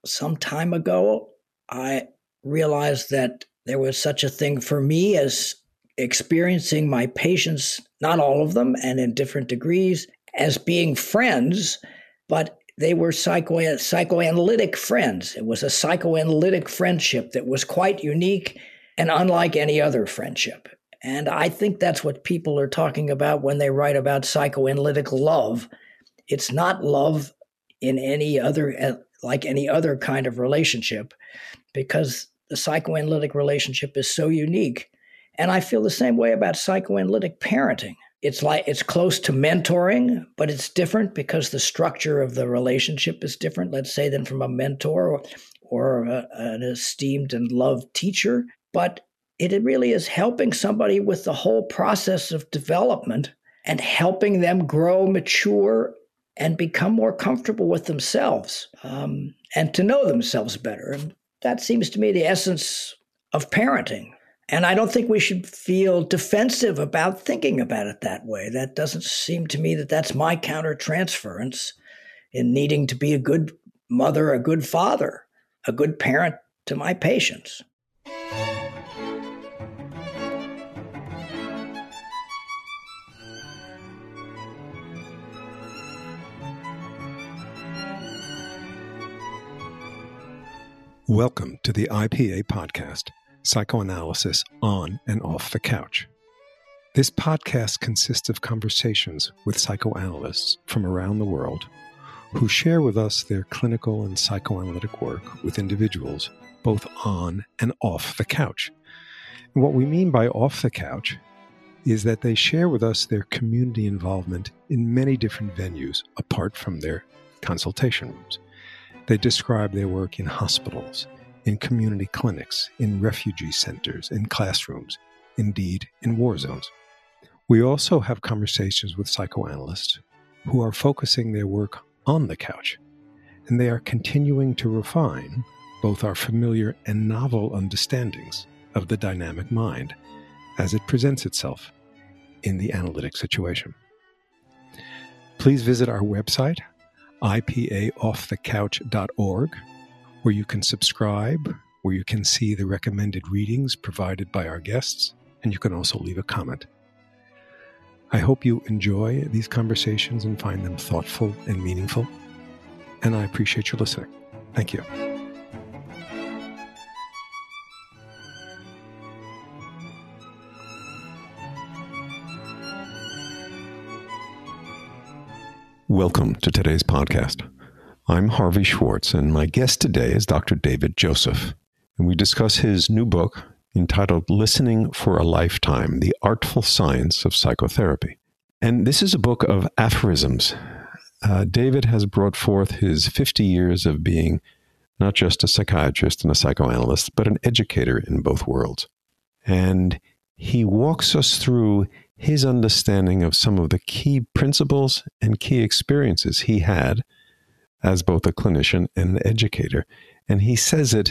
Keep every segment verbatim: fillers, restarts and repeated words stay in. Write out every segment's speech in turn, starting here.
some time ago, I realized that there was such a thing for me as experiencing my patients, not all of them, and in different degrees, as being friends, but they were psycho- psychoanalytic friends. It was a psychoanalytic friendship that was quite unique and unlike any other friendship. And I think that's what people are talking about when they write about psychoanalytic love. It's not love in any other, like any other kind of relationship, because the psychoanalytic relationship is so unique. And I feel the same way about psychoanalytic parenting. It's like it's close to mentoring, but it's different because the structure of the relationship is different, let's say, than from a mentor or, or a, an esteemed and loved teacher. But it really is helping somebody with the whole process of development and helping them grow, mature, and become more comfortable with themselves um, and to know themselves better. And that seems to me the essence of parenting. And I don't think we should feel defensive about thinking about it that way. That doesn't seem to me that that's my countertransference in needing to be a good mother, a good father, a good parent to my patients. Welcome to the I P A podcast, Psychoanalysis on and Off the Couch. This podcast consists of conversations with psychoanalysts from around the world who share with us their clinical and psychoanalytic work with individuals both on and off the couch. And what we mean by off the couch is that they share with us their community involvement in many different venues apart from their consultation rooms. They describe their work in hospitals, in community clinics, in refugee centers, in classrooms, indeed in war zones. We also have conversations with psychoanalysts who are focusing their work on the couch, and they are continuing to refine both our familiar and novel understandings of the dynamic mind as it presents itself in the analytic situation. Please visit our website, I P A off the couch dot org, where you can subscribe, where you can see the recommended readings provided by our guests, and you can also leave a comment. I hope you enjoy these conversations and find them thoughtful and meaningful, and I appreciate your listening. Thank you. Welcome to today's podcast. I'm Harvey Schwartz, and my guest today is Doctor David Joseph, and we discuss his new book entitled Listening for a Lifetime, The Artful Science of Psychotherapy. And this is a book of aphorisms. Uh, David has brought forth his fifty years of being not just a psychiatrist and a psychoanalyst, but an educator in both worlds. And he walks us through his understanding of some of the key principles and key experiences he had as both a clinician and an educator. And he says it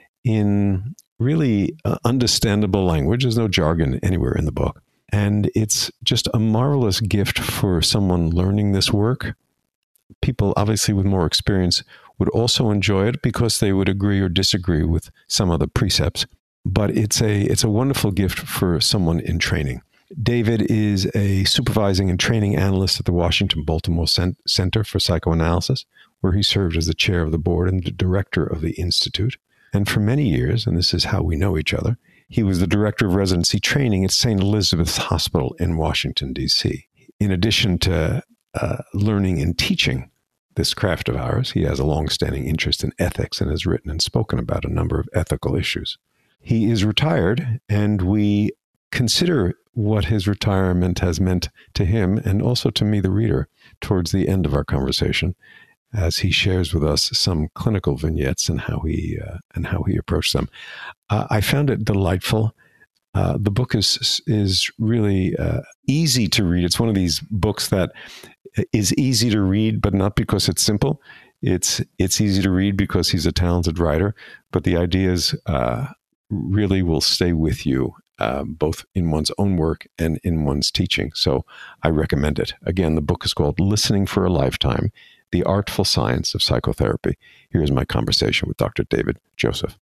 in really uh, understandable language. There's no jargon anywhere in the book. And it's just a marvelous gift for someone learning this work. People, obviously, with more experience would also enjoy it because they would agree or disagree with some of the precepts. But it's a it's a wonderful gift for someone in training. David is a supervising and training analyst at the Washington-Baltimore Center for Psychoanalysis, where he served as the chair of the board and the director of the Institute. And for many years, and this is how we know each other, he was the director of residency training at Saint Elizabeth's Hospital in Washington, D C. In addition to uh, learning and teaching this craft of ours, he has a long-standing interest in ethics and has written and spoken about a number of ethical issues. He is retired, and we consider what his retirement has meant to him and also to me, the reader, towards the end of our conversation, as he shares with us some clinical vignettes and how he uh, and how he approached them. Uh, I found it delightful. Uh, the book is is really uh, easy to read. It's one of these books that is easy to read, but not because it's simple. It's it's easy to read because he's a talented writer, but the ideas uh, really will stay with you, uh, both in one's own work and in one's teaching. So I recommend it. Again, the book is called Listening for a Lifetime, The Artful Science of Psychotherapy. Here's my conversation with Doctor David Joseph.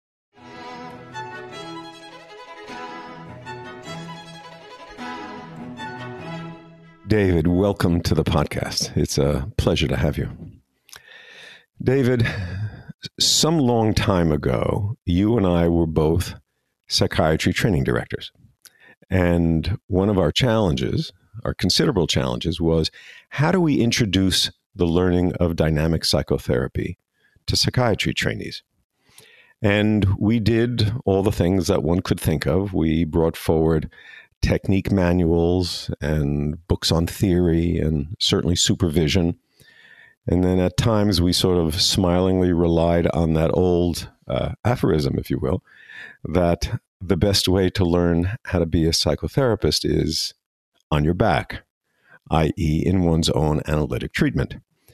David, welcome to the podcast. It's a pleasure to have you. David, some long time ago, you and I were both psychiatry training directors. And one of our challenges, our considerable challenges, was how do we introduce the learning of dynamic psychotherapy to psychiatry trainees? And we did all the things that one could think of. We brought forward technique manuals and books on theory and certainly supervision. And then at times we sort of smilingly relied on that old uh, aphorism, if you will, that the best way to learn how to be a psychotherapist is on your back, that is in one's own analytic treatment.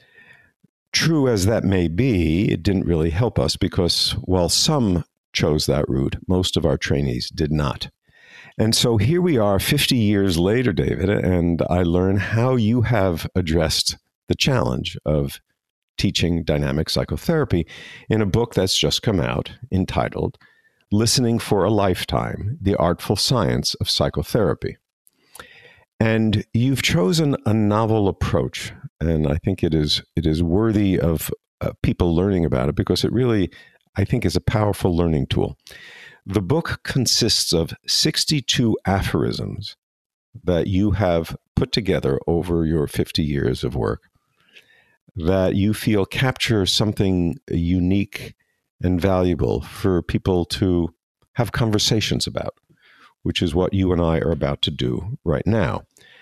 True as that may be, it didn't really help us because while some chose that route, most of our trainees did not. And so here we are fifty years later, David, and I learn how you have addressed the challenge of teaching dynamic psychotherapy in a book that's just come out entitled Listening for a Lifetime, The Artful Science of Psychotherapy. And you've chosen a novel approach, and I think it is it is worthy of uh, people learning about it because it really, I think, is a powerful learning tool. The book consists of sixty-two aphorisms that you have put together over your fifty years of work that you feel capture something unique and valuable for people to have conversations about, which is what you and I are about to do right now.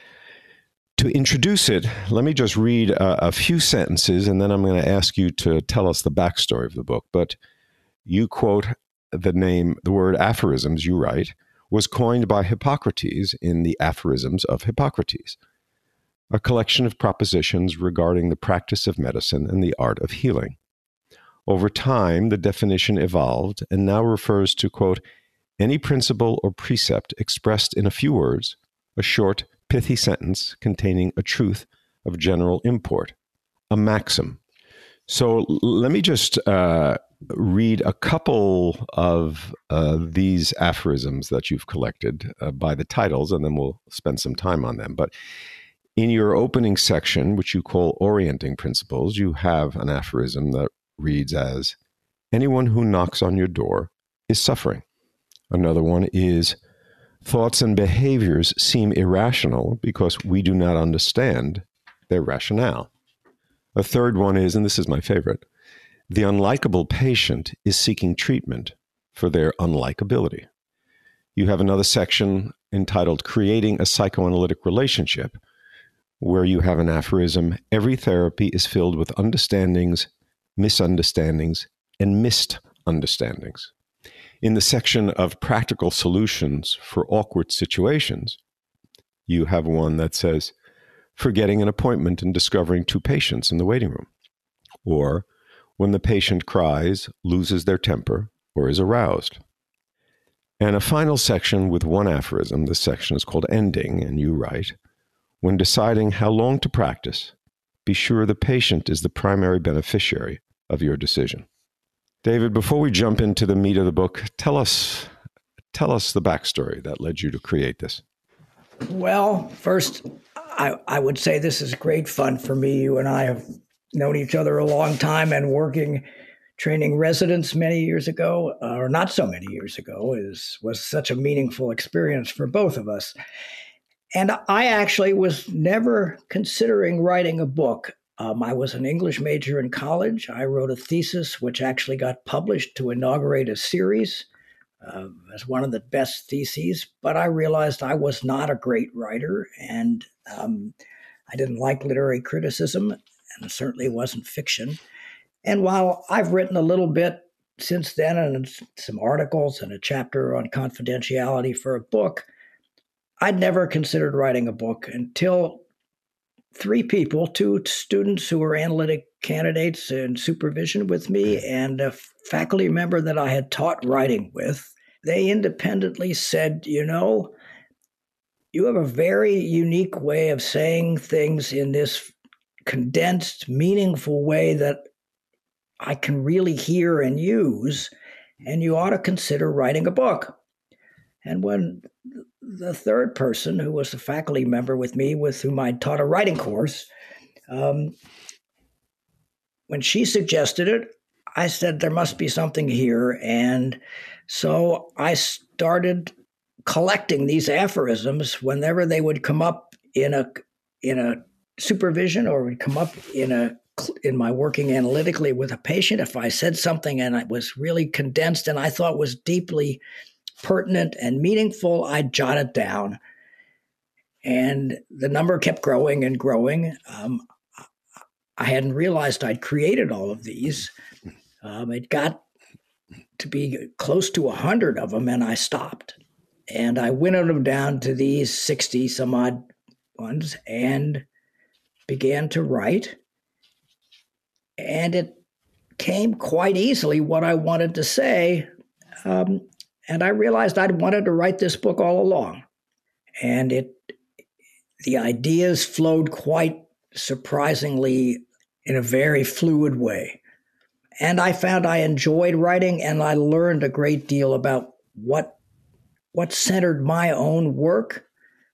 To introduce it, let me just read a, a few sentences, and then I'm going to ask you to tell us the backstory of the book. But you quote the name, the word aphorisms, you write, was coined by Hippocrates in the Aphorisms of Hippocrates, a collection of propositions regarding the practice of medicine and the art of healing. Over time, the definition evolved and now refers to, quote, any principle or precept expressed in a few words, a short, pithy sentence containing a truth of general import, a maxim. So l- let me just uh, read a couple of uh, these aphorisms that you've collected uh, by the titles, and then we'll spend some time on them. But in your opening section, which you call Orienting Principles, you have an aphorism that reads as, anyone who knocks on your door is suffering. Another one is, thoughts and behaviors seem irrational because we do not understand their rationale. A third one is, and this is my favorite, the unlikable patient is seeking treatment for their unlikability. You have another section entitled Creating a Psychoanalytic Relationship, where you have an aphorism, every therapy is filled with understandings, misunderstandings, and missed understandings. In the section of practical solutions for awkward situations, you have one that says, forgetting an appointment and discovering two patients in the waiting room, or when the patient cries, loses their temper, or is aroused. And a final section with one aphorism, this section is called Ending, and you write, when deciding how long to practice, be sure the patient is the primary beneficiary of your decision. David, before we jump into the meat of the book, tell us, tell us the backstory that led you to create this. Well, first, I, I would say this is great fun for me. You and I have known each other a long time and working, training residents many years ago, uh, or not so many years ago, is was such a meaningful experience for both of us. And I actually was never considering writing a book. Um, I was an English major in college. I wrote a thesis, which actually got published to inaugurate a series uh, as one of the best theses. But I realized I was not a great writer, and um, I didn't like literary criticism, and it certainly wasn't fiction. And while I've written a little bit since then, and some articles and a chapter on confidentiality for a book, I'd never considered writing a book until three people, two students who were analytic candidates in supervision with me, and a faculty member that I had taught writing with. They independently said, you know, you have a very unique way of saying things in this condensed, meaningful way that I can really hear and use, and you ought to consider writing a book. And when the third person, who was a faculty member with me, with whom I taught a writing course, um, when she suggested it, I said, there must be something here. And so I started collecting these aphorisms whenever they would come up in a in a supervision, or would come up in a in my working analytically with a patient. If I said something and it was really condensed and I thought was deeply pertinent and meaningful, I'd jot it down. And the number kept growing and growing. Um, I hadn't realized I'd created all of these. Um, it got to be close to a hundred of them, and I stopped. And I winnowed them down to these sixty some odd ones and began to write. And it came quite easily what I wanted to say. Um, and I realized I'd wanted to write this book all along. And it, the ideas flowed quite surprisingly in a very fluid way. And I found I enjoyed writing, and I learned a great deal about what what centered my own work,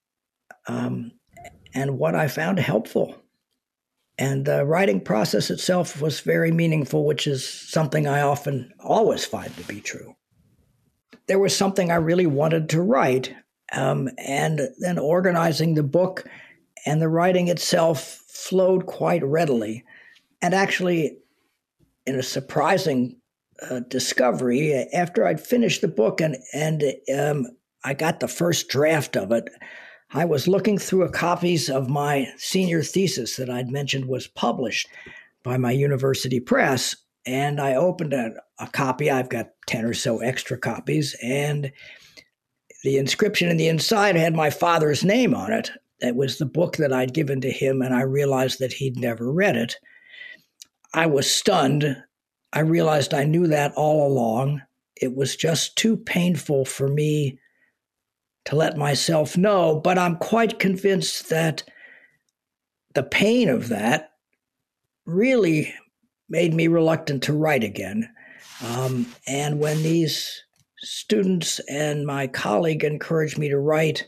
um, and what I found helpful. And the writing process itself was very meaningful, which is something I often always find to be true. There was something I really wanted to write, um, and then organizing the book and the writing itself flowed quite readily. And actually, in a surprising uh, discovery, after I'd finished the book and and um, I got the first draft of it, I was looking through a copies of my senior thesis that I'd mentioned was published by my university press, and I opened a, a copy. I've got ten or so extra copies, and the inscription in the inside had my father's name on it. It was the book that I'd given to him, and I realized that he'd never read it. I was stunned. I realized I knew that all along. It was just too painful for me to let myself know, but I'm quite convinced that the pain of that really made me reluctant to write again. Um, and when these students and my colleague encouraged me to write,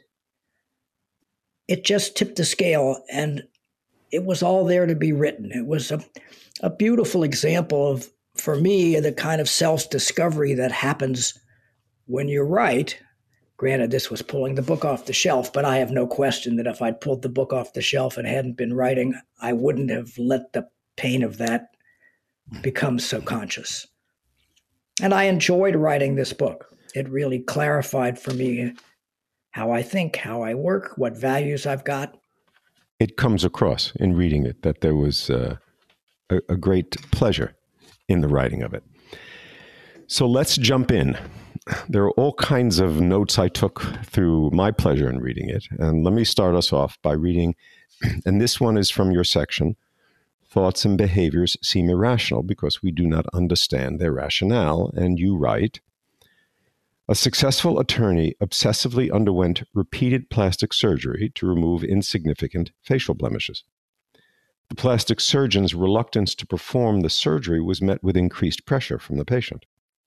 it just tipped the scale, and it was all there to be written. It was a, a beautiful example of, for me, the kind of self-discovery that happens when you write. Granted, this was pulling the book off the shelf, but I have no question that if I'd pulled the book off the shelf and hadn't been writing, I wouldn't have let the pain of that become so conscious. And I enjoyed writing this book. It really clarified for me how I think, how I work, what values I've got. It comes across in reading it that there was uh, a, a great pleasure in the writing of it. So let's jump in. There are all kinds of notes I took through my pleasure in reading it. And let me start us off by reading, and this one is from your section, Thoughts and Behaviors Seem Irrational Because We Do Not Understand Their Rationale. And you write, a successful attorney obsessively underwent repeated plastic surgery to remove insignificant facial blemishes. The plastic surgeon's reluctance to perform the surgery was met with increased pressure from the patient.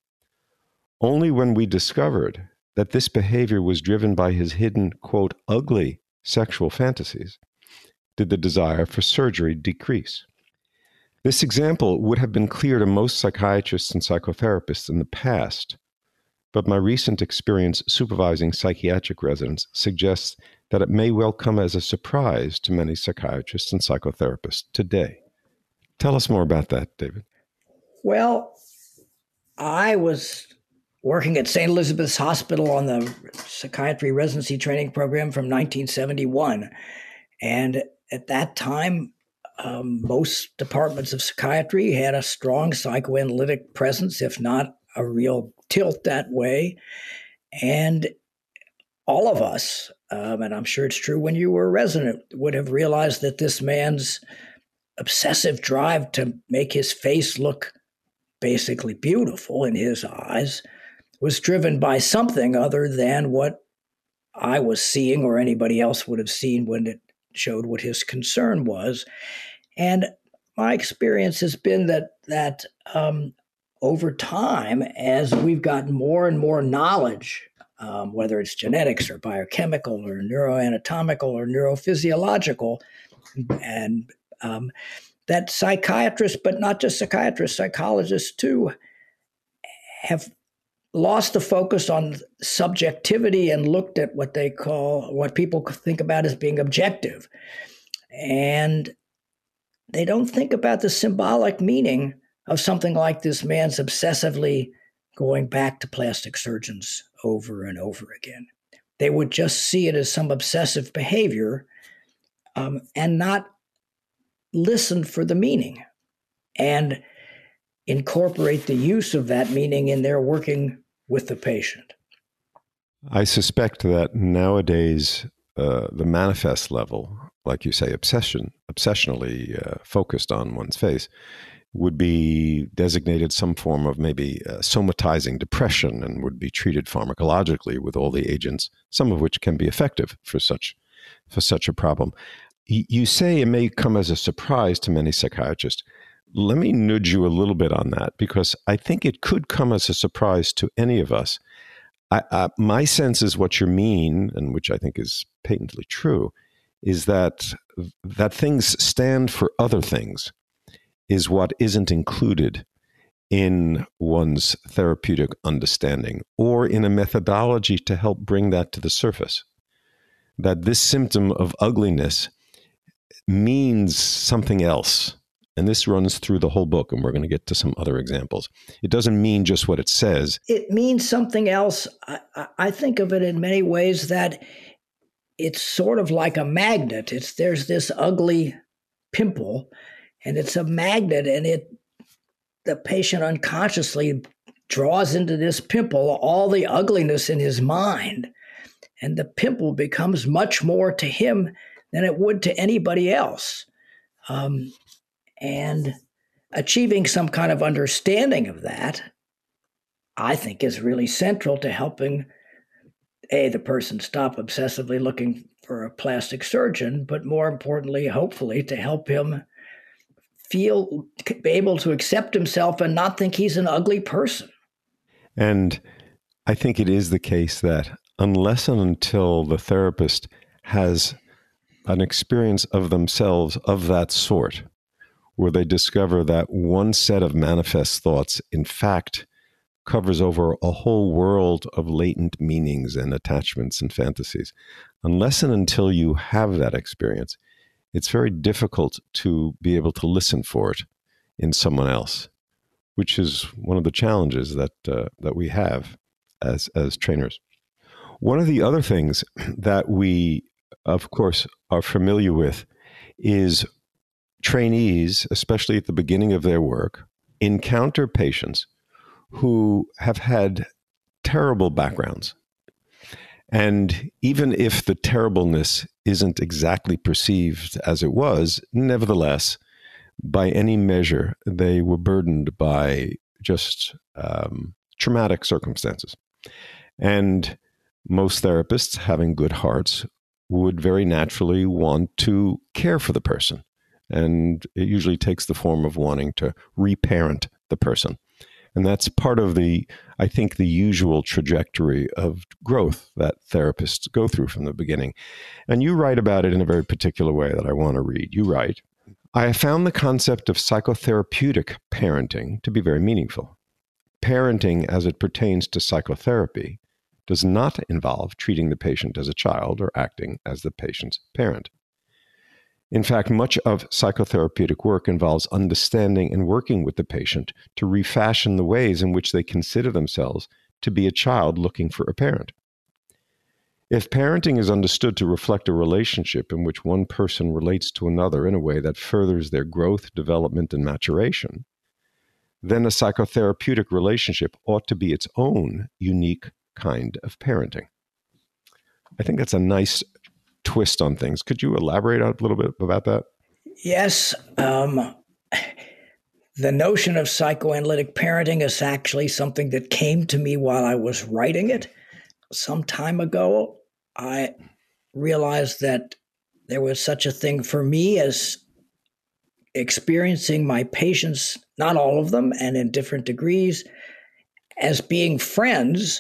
Only when we discovered that this behavior was driven by his hidden, quote, ugly sexual fantasies, did the desire for surgery decrease. This example would have been clear to most psychiatrists and psychotherapists in the past, but my recent experience supervising psychiatric residents suggests that it may well come as a surprise to many psychiatrists and psychotherapists today. Tell us more about that, David. Well, I was working at Saint Elizabeth's Hospital on the psychiatry residency training program from nineteen seventy-one. And at that time, um, most departments of psychiatry had a strong psychoanalytic presence, if not a real tilt that way. And all of us, um, and I'm sure it's true when you were a resident, would have realized that this man's obsessive drive to make his face look basically beautiful in his eyes was driven by something other than what I was seeing or anybody else would have seen when it showed what his concern was. And my experience has been that that um, over time, as we've gotten more and more knowledge, um, whether it's genetics or biochemical or neuroanatomical or neurophysiological, and um, that psychiatrists, but not just psychiatrists, psychologists too, have lost the focus on subjectivity and looked at what they call, what people think about as being objective. And they don't think about the symbolic meaning of something like this man's obsessively going back to plastic surgeons over and over again. They would just see it as some obsessive behavior um, and not listen for the meaning and incorporate the use of that meaning in their working with the patient. I suspect that nowadays uh, the manifest level, like you say, obsession, obsessionally uh, focused on one's face, would be designated some form of maybe uh, somatizing depression and would be treated pharmacologically with all the agents, some of which can be effective for such for such a problem. Y- you say it may come as a surprise to many psychiatrists. Let me nudge you a little bit on that, because I think it could come as a surprise to any of us. I, I, my sense is what you mean, and which I think is patently true, is that that things stand for other things is what isn't included in one's therapeutic understanding or in a methodology to help bring that to the surface. That this symptom of ugliness means something else. And this runs through the whole book, and we're going to get to some other examples. It doesn't mean just what it says. It means something else. I, I think of it in many ways that it's sort of like a magnet. It's there's this ugly pimple, and it's a magnet, and it the patient unconsciously draws into this pimple all the ugliness in his mind, and the pimple becomes much more to him than it would to anybody else. Um, and achieving some kind of understanding of that, I think, is really central to helping A, the person stop obsessively looking for a plastic surgeon, but more importantly, hopefully, to help him feel, be able to accept himself and not think he's an ugly person. And I think it is the case that unless and until the therapist has an experience of themselves of that sort, where they discover that one set of manifest thoughts, in fact, covers over a whole world of latent meanings and attachments and fantasies. Unless and until you have that experience, it's very difficult to be able to listen for it in someone else, which is one of the challenges that uh, that we have as as trainers. One of the other things that we, of course, are familiar with is trainees, especially at the beginning of their work, encounter patients who have had terrible backgrounds. And even if the terribleness isn't exactly perceived as it was, nevertheless, by any measure, they were burdened by just um, traumatic circumstances. And most therapists, having good hearts, would very naturally want to care for the person. And it usually takes the form of wanting to reparent the person. And that's part of the, I think, the usual trajectory of growth that therapists go through from the beginning. And you write about it in a very particular way that I want to read. You write, I have found the concept of psychotherapeutic parenting to be very meaningful. Parenting as it pertains to psychotherapy does not involve treating the patient as a child or acting as the patient's parent. In fact, much of psychotherapeutic work involves understanding and working with the patient to refashion the ways in which they consider themselves to be a child looking for a parent. If parenting is understood to reflect a relationship in which one person relates to another in a way that furthers their growth, development, and maturation, then a psychotherapeutic relationship ought to be its own unique kind of parenting. I think that's a nice twist on things. Could you elaborate a little bit about that? Yes. Um, the notion of psychoanalytic parenting is actually something that came to me while I was writing it. Some time ago, I realized that there was such a thing for me as experiencing my patients, not all of them, and in different degrees, as being friends,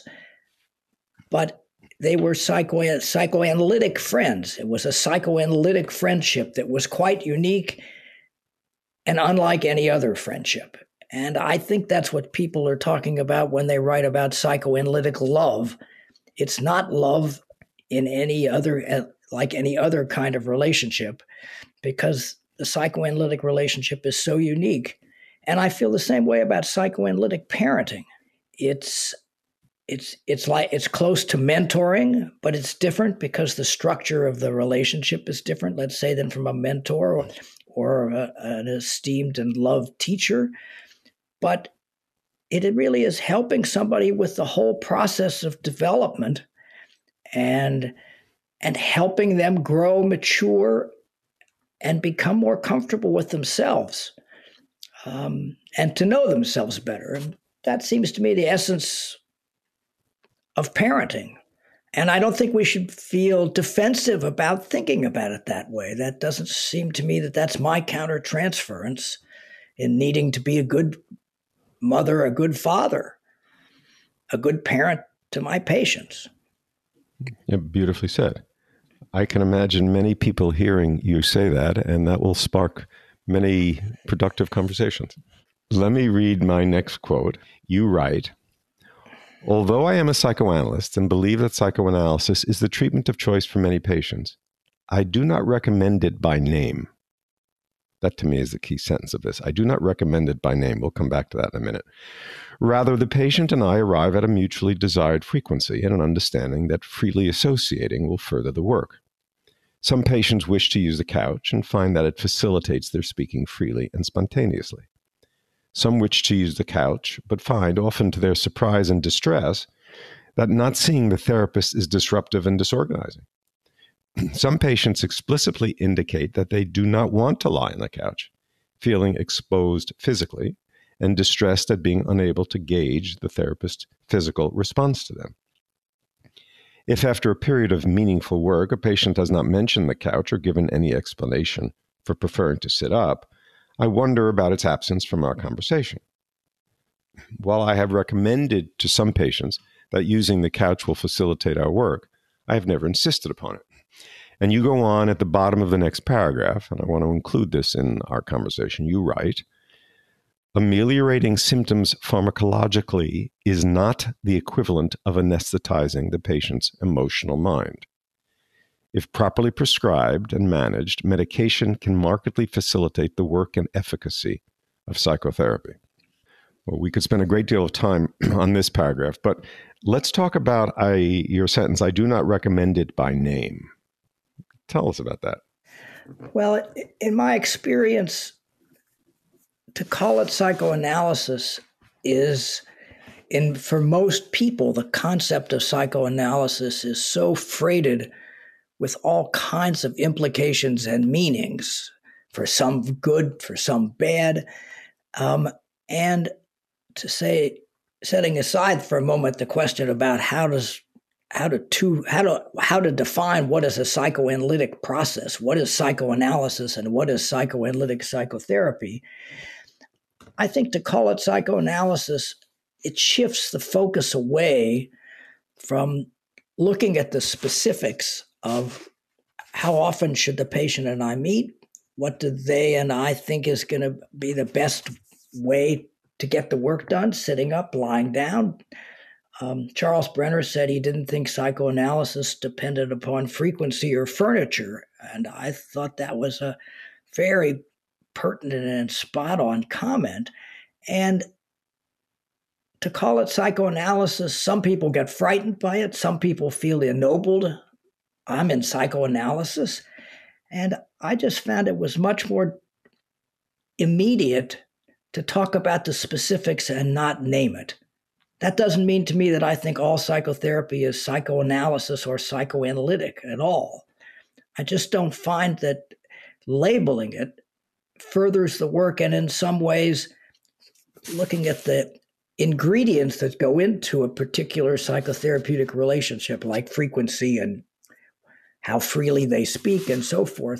but they were psycho- psychoanalytic friends. It was a psychoanalytic friendship that was quite unique and unlike any other friendship. And I think that's what people are talking about when they write about psychoanalytic love. It's not love in any other, like any other kind of relationship, because the psychoanalytic relationship is so unique. And I feel the same way about psychoanalytic parenting. It's it's it's like it's close to mentoring, but it's different because the structure of the relationship is different, let's say, than from a mentor or, or a, an esteemed and loved teacher. But it really is helping somebody with the whole process of development and and helping them grow, mature, and become more comfortable with themselves, um, and to know themselves better. And that seems to me the essence of parenting. And I don't think we should feel defensive about thinking about it that way. That doesn't seem to me that that's my countertransference in needing to be a good mother, a good father, a good parent to my patients. Yeah, beautifully said. I can imagine many people hearing you say that, and that will spark many productive conversations. Let me read my next quote. You write, "Although I am a psychoanalyst and believe that psychoanalysis is the treatment of choice for many patients, I do not recommend it by name." That to me is the key sentence of this. I do not recommend it by name. We'll come back to that in a minute. Rather, the patient and I arrive at a mutually desired frequency and an understanding that freely associating will further the work. Some patients wish to use the couch and find that it facilitates their speaking freely and spontaneously. Some wish to use the couch, but find, often to their surprise and distress, that not seeing the therapist is disruptive and disorganizing. Some patients explicitly indicate that they do not want to lie on the couch, feeling exposed physically and distressed at being unable to gauge the therapist's physical response to them. If after a period of meaningful work, a patient has not mentioned the couch or given any explanation for preferring to sit up, I wonder about its absence from our conversation. While I have recommended to some patients that using the couch will facilitate our work, I have never insisted upon it. And you go on at the bottom of the next paragraph, and I want to include this in our conversation. You write, "Ameliorating symptoms pharmacologically is not the equivalent of anesthetizing the patient's emotional mind. If properly prescribed and managed, medication can markedly facilitate the work and efficacy of psychotherapy." Well, we could spend a great deal of time on this paragraph, but let's talk about I, your sentence, "I do not recommend it by name." Tell us about that. Well, in my experience, to call it psychoanalysis is, in for most people, the concept of psychoanalysis is so freighted with all kinds of implications and meanings, for some good, for some bad. Um, and to say, setting aside for a moment the question about how does how to, to how to how to define what is a psychoanalytic process, what is psychoanalysis, and what is psychoanalytic psychotherapy, I think to call it psychoanalysis, it shifts the focus away from looking at the specifics of how often should the patient and I meet, what do they and I think is going to be the best way to get the work done, sitting up, lying down. Um, Charles Brenner said he didn't think psychoanalysis depended upon frequency or furniture, and I thought that was a very pertinent and spot-on comment. And to call it psychoanalysis, some people get frightened by it. Some people feel ennobled. I'm in psychoanalysis. And I just found it was much more immediate to talk about the specifics and not name it. That doesn't mean to me that I think all psychotherapy is psychoanalysis or psychoanalytic at all. I just don't find that labeling it furthers the work, and in some ways, looking at the ingredients that go into a particular psychotherapeutic relationship, like frequency and how freely they speak and so forth,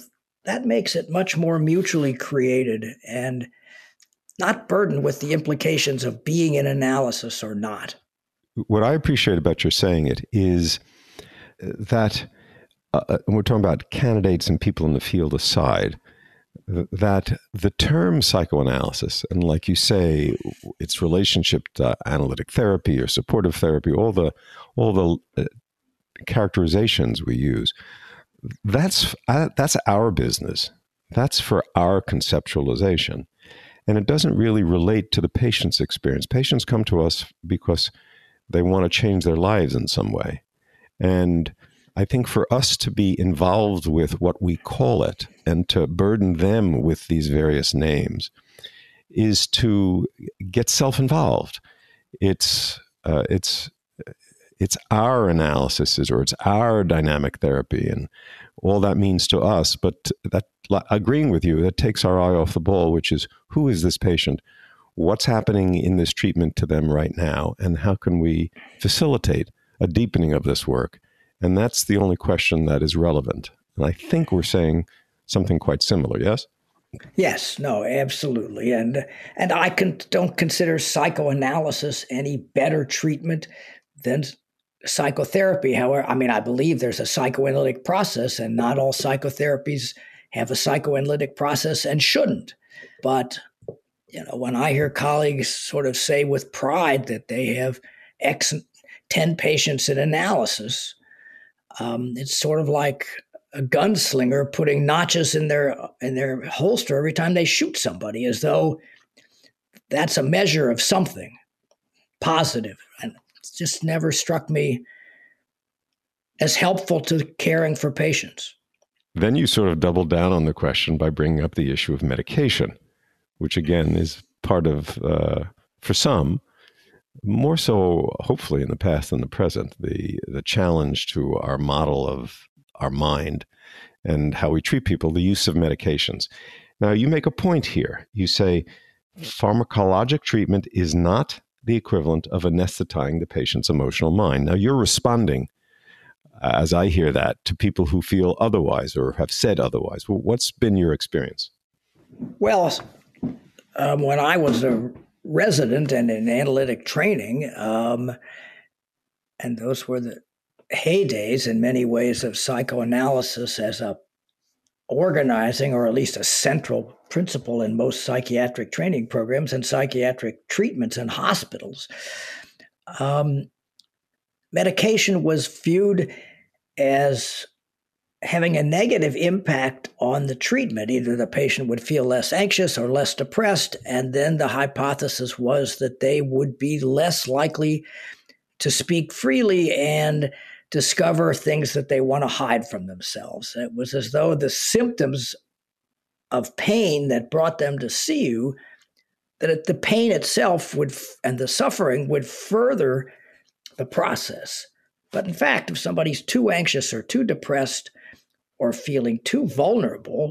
that makes it much more mutually created and not burdened with the implications of being in analysis or not. What I appreciate about your saying it is that, uh, and we're talking about candidates and people in the field aside, that the term psychoanalysis, and like you say, its relationship to analytic therapy or supportive therapy, all the all the uh, characterizations we use, that's uh, that's our business. That's for our conceptualization. And it doesn't really relate to the patient's experience. Patients come to us because they want to change their lives in some way. And I think for us to be involved with what we call it and to burden them with these various names is to get self-involved. It's uh, it's it's our analysis, or it's our dynamic therapy, and all that means to us. But that, agreeing with you, that takes our eye off the ball, which is, who is this patient? What's happening in this treatment to them right now? And how can we facilitate a deepening of this work? And that's the only question that is relevant. And I think we're saying something quite similar, yes? Yes, no, absolutely. And and I can, don't consider psychoanalysis any better treatment than psychotherapy. However, I mean, I believe there's a psychoanalytic process, and not all psychotherapies have a psychoanalytic process and shouldn't. But, you know, when I hear colleagues sort of say with pride that they have X ten patients in analysis, um, it's sort of like a gunslinger putting notches in their in their holster every time they shoot somebody, as though that's a measure of something positive. And it's just never struck me as helpful to caring for patients. Then you sort of double down on the question by bringing up the issue of medication, which again is part of, uh, for some, more so hopefully in the past than the present, the the challenge to our model of our mind and how we treat people, the use of medications. Now, you make a point here. You say pharmacologic treatment is not the equivalent of anesthetizing the patient's emotional mind. Now, you're responding, as I hear that, to people who feel otherwise or have said otherwise. Well, what's been your experience? Well, um, when I was a resident and in analytic training, um, and those were the heydays in many ways of psychoanalysis as a organizing, or at least a central principle in most psychiatric training programs and psychiatric treatments in hospitals. Um, medication was viewed as having a negative impact on the treatment. Either the patient would feel less anxious or less depressed, and then the hypothesis was that they would be less likely to speak freely and discover things that they want to hide from themselves. It was as though the symptoms of pain that brought them to see you, that the pain itself would and the suffering would further the process. But in fact, if somebody's too anxious or too depressed or feeling too vulnerable,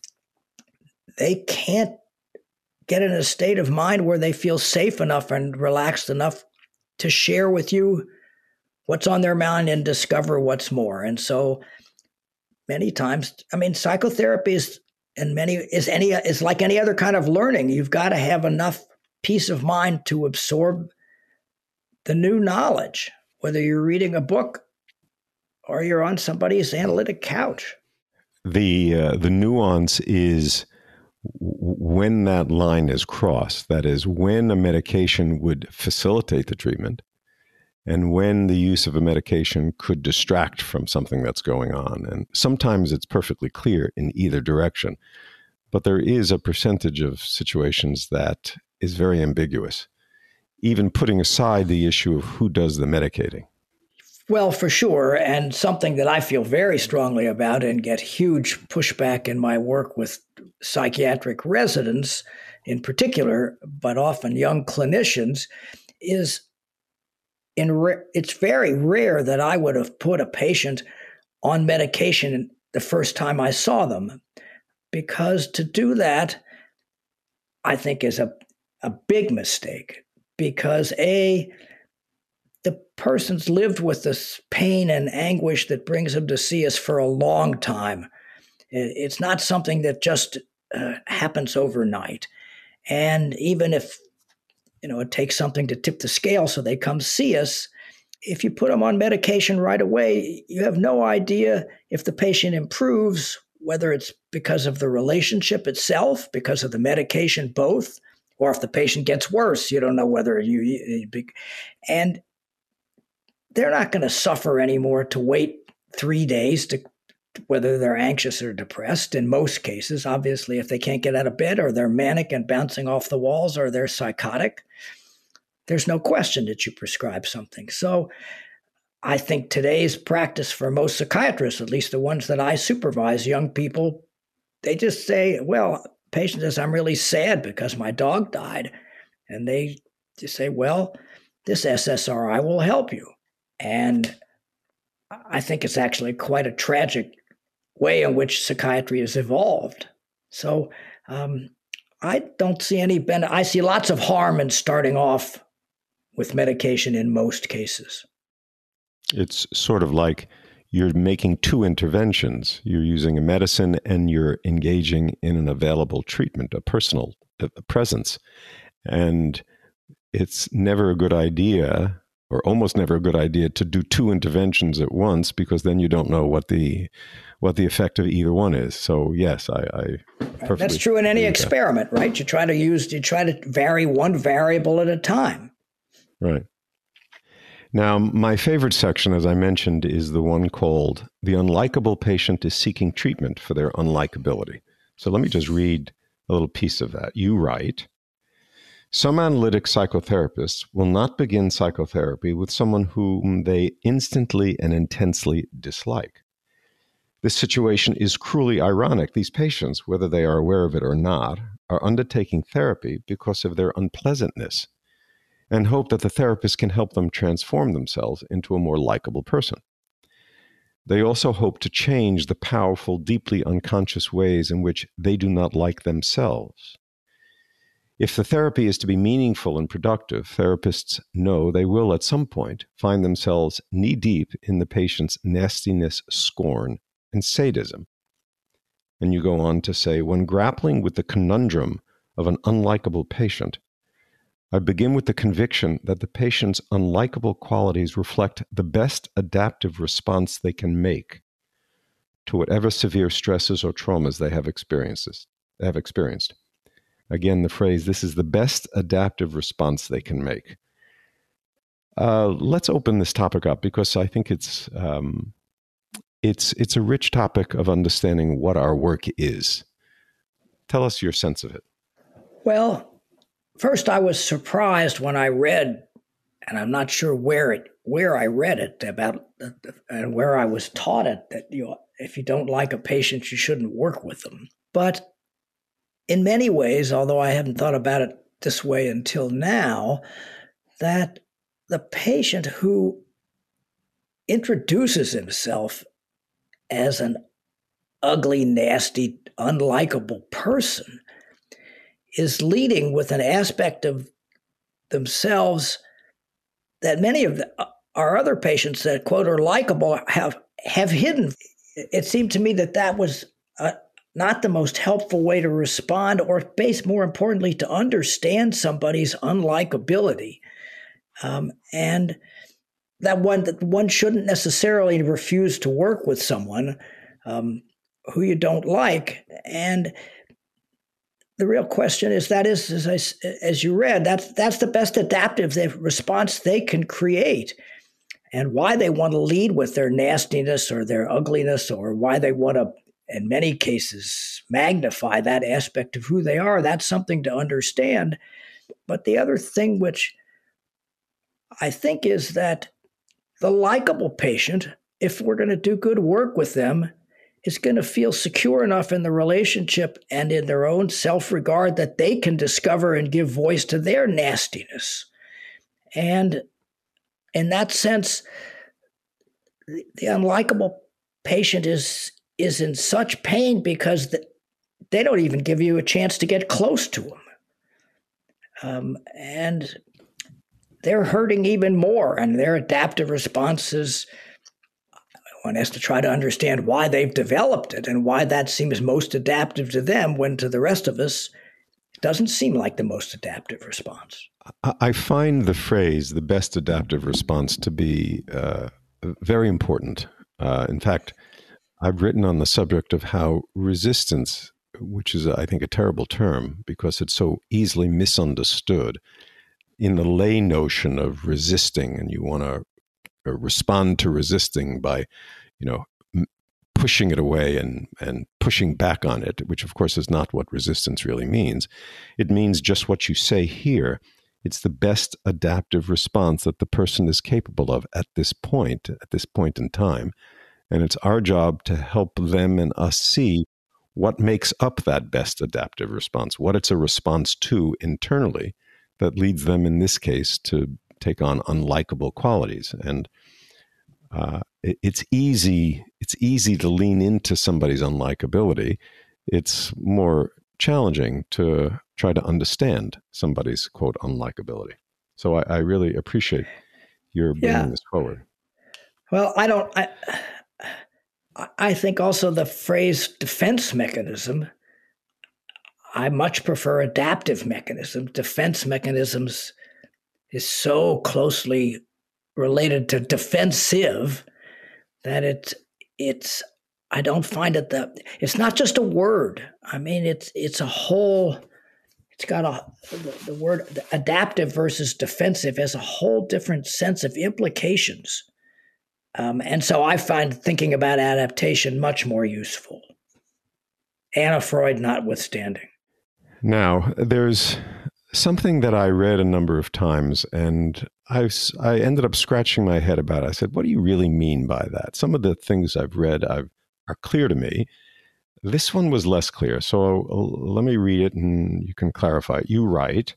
they can't get in a state of mind where they feel safe enough and relaxed enough to share with you what's on their mind and discover what's more. And so many times, I mean, psychotherapy is and many is any is like any other kind of learning. You've got to have enough peace of mind to absorb the new knowledge, whether you're reading a book or you're on somebody's analytic couch. The uh, the nuance is when that line is crossed. That is, when a medication would facilitate the treatment, and when the use of a medication could distract from something that's going on. And sometimes it's perfectly clear in either direction, but there is a percentage of situations that is very ambiguous, even putting aside the issue of who does the medicating. Well, for sure, and something that I feel very strongly about and get huge pushback in my work with psychiatric residents in particular, but often young clinicians, is in ra- it's very rare that I would have put a patient on medication the first time I saw them, because to do that, I think, is a, a big mistake, because A, the person's lived with this pain and anguish that brings them to see us for a long time. It's not something that just uh, happens overnight. And even if, you know, it takes something to tip the scale so they come see us, if you put them on medication right away, you have no idea if the patient improves, whether it's because of the relationship itself, because of the medication, both, or if the patient gets worse. You don't know whether you, you and they're not going to suffer anymore to wait three days to whether they're anxious or depressed. In most cases, obviously, if they can't get out of bed or they're manic and bouncing off the walls or they're psychotic, there's no question that you prescribe something. So I think today's practice for most psychiatrists, at least the ones that I supervise, young people, they just say, well, patient says, I'm really sad because my dog died. And they just say, well, this S S R I will help you. And I think it's actually quite a tragic way in which psychiatry has evolved. So um, I don't see any benefit. I see lots of harm in starting off with medication in most cases. It's sort of like you're making two interventions. You're using a medicine and you're engaging in an available treatment, a personal a presence. And it's never a good idea, or almost never a good idea, to do two interventions at once, because then you don't know what the what the effect of either one is. So yes, I, I perfectly That's true in any experiment, that. right? You try to use, you try to vary one variable at a time. Right. Now, my favorite section, as I mentioned, is the one called "The Unlikable Patient is Seeking Treatment for Their Unlikability." So let me just read a little piece of that. You write, some analytic psychotherapists will not begin psychotherapy with someone whom they instantly and intensely dislike. This situation is cruelly ironic. These patients, whether they are aware of it or not, are undertaking therapy because of their unpleasantness and hope that the therapist can help them transform themselves into a more likable person. They also hope to change the powerful, deeply unconscious ways in which they do not like themselves. If the therapy is to be meaningful and productive, therapists know they will at some point find themselves knee-deep in the patient's nastiness, scorn, and sadism. And you go on to say, when grappling with the conundrum of an unlikable patient, I begin with the conviction that the patient's unlikable qualities reflect the best adaptive response they can make to whatever severe stresses or traumas they have experiences, they have experienced. Again, the phrase, this is the best adaptive response they can make. Uh, let's open this topic up, because I think it's um, it's it's a rich topic of understanding what our work is. Tell us your sense of it. Well, first I was surprised when I read, and I'm not sure where it where I read it about, and where I was taught it, that you if you don't like a patient, you shouldn't work with them. But in many ways, although I haven't thought about it this way until now, that the patient who introduces himself as an ugly, nasty, unlikable person is leading with an aspect of themselves that many of the, our other patients that, quote, are likable have, have hidden. It seemed to me that that was a not the most helpful way to respond, or based more importantly, to understand somebody's unlikability. Um, and that one that one shouldn't necessarily refuse to work with someone um, who you don't like. And the real question is, that is, as, I, as you read, that's, that's the best adaptive response they can create. And why they want to lead with their nastiness or their ugliness, or why they want to, in many cases, magnify that aspect of who they are, that's something to understand. But the other thing which I think is that the likable patient, if we're going to do good work with them, is going to feel secure enough in the relationship and in their own self-regard that they can discover and give voice to their nastiness. And in that sense, the, the unlikable patient is is in such pain because the, they don't even give you a chance to get close to them. Um, and they're hurting even more, and their adaptive responses, one has to try to understand why they've developed it and why that seems most adaptive to them when to the rest of us it doesn't seem like the most adaptive response. I find the phrase, the best adaptive response, to be uh, very important. Uh, in fact, I've written on the subject of how resistance, which is, I think, a terrible term because it's so easily misunderstood, in the lay notion of resisting, and you want to respond to resisting by, you know, m- pushing it away and, and pushing back on it, which of course is not what resistance really means. It means just what you say here. It's the best adaptive response that the person is capable of at this point, at this point in time. And it's our job to help them and us see what makes up that best adaptive response, what it's a response to internally that leads them, in this case, to take on unlikable qualities. And uh, it, it's easy, it's easy to lean into somebody's unlikability. It's more challenging to try to understand somebody's, quote, unlikability. So I, I really appreciate your bringing Yeah. this forward. Well, I don't, I, I think also the phrase defense mechanism, I much prefer adaptive mechanism. Defense mechanisms is so closely related to defensive that it's, it's, I don't find it that, it's not just a word. I mean, it's, it's a whole, it's got a, the, the word the adaptive versus defensive has a whole different sense of implications. Um, and so I find thinking about adaptation much more useful. Anna Freud notwithstanding. Now, there's something that I read a number of times, and I, I ended up scratching my head about it. I said, what do you really mean by that? Some of the things I've read I've, are clear to me. This one was less clear, so let me read it and you can clarify. You write,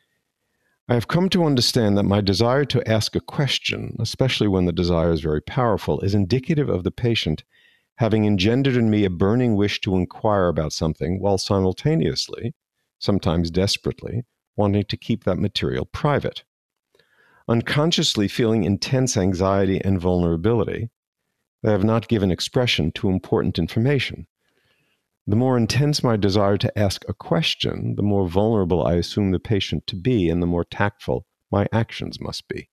I have come to understand that my desire to ask a question, especially when the desire is very powerful, is indicative of the patient having engendered in me a burning wish to inquire about something while simultaneously, sometimes desperately, wanting to keep that material private. Unconsciously feeling intense anxiety and vulnerability, they have not given expression to important information. The more intense my desire to ask a question, the more vulnerable I assume the patient to be, and the more tactful my actions must be.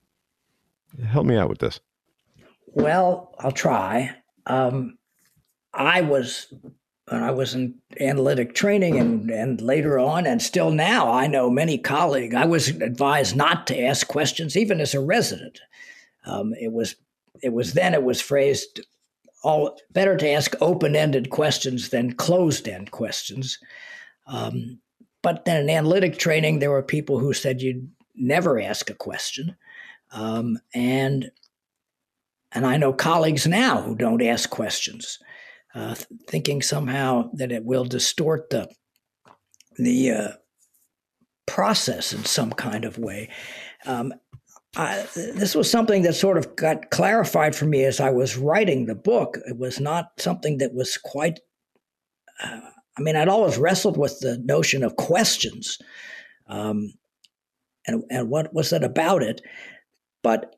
Help me out with this. Well, I'll try. Um, I was, when I was in analytic training and, and later on, and still now, I know many colleagues, I was advised not to ask questions, even as a resident. Um, it was, it was then it was phrased, all better to ask open-ended questions than closed-end questions. Um, but then in analytic training, there were people who said you'd never ask a question. Um, and and I know colleagues now who don't ask questions, uh, th- thinking somehow that it will distort the, the uh, process in some kind of way. Um, I, this was something that sort of got clarified for me as I was writing the book. It was not something that was quite, uh, I mean, I'd always wrestled with the notion of questions um, and, and what was it about it. But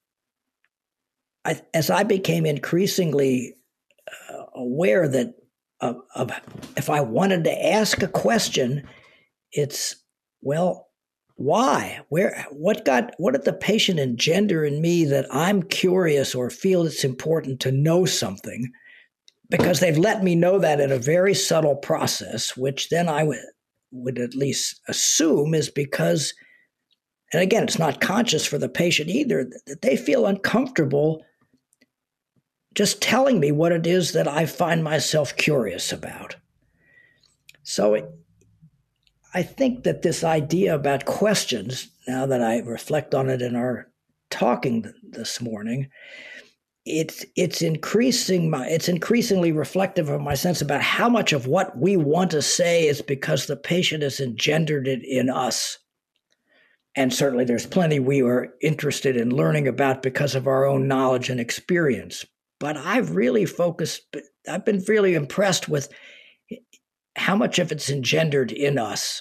I, as I became increasingly uh, aware that of, of if I wanted to ask a question, it's, well, why? Where? What got? What did the patient engender in me that I'm curious or feel it's important to know something? Because they've let me know that in a very subtle process, which then I would would at least assume is because, and again, it's not conscious for the patient either, that they feel uncomfortable just telling me what it is that I find myself curious about. So it, I think that this idea about questions, now that I reflect on it in our talking this morning, it's it's increasing my it's increasingly reflective of my sense about how much of what we want to say is because the patient has engendered it in us. And certainly there's plenty we are interested in learning about because of our own knowledge and experience. But I've really focused, I've been really impressed with how much of it's engendered in us.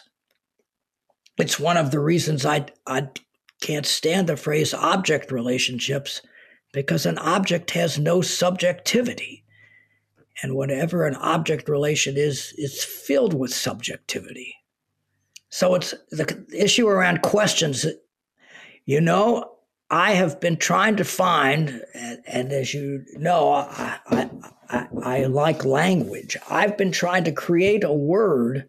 It's one of the reasons I I can't stand the phrase object relationships, because an object has no subjectivity. And whatever an object relation is, it's filled with subjectivity. So it's the issue around questions. You know, I have been trying to find, and, and as you know, I, I, I, I like language. I've been trying to create a word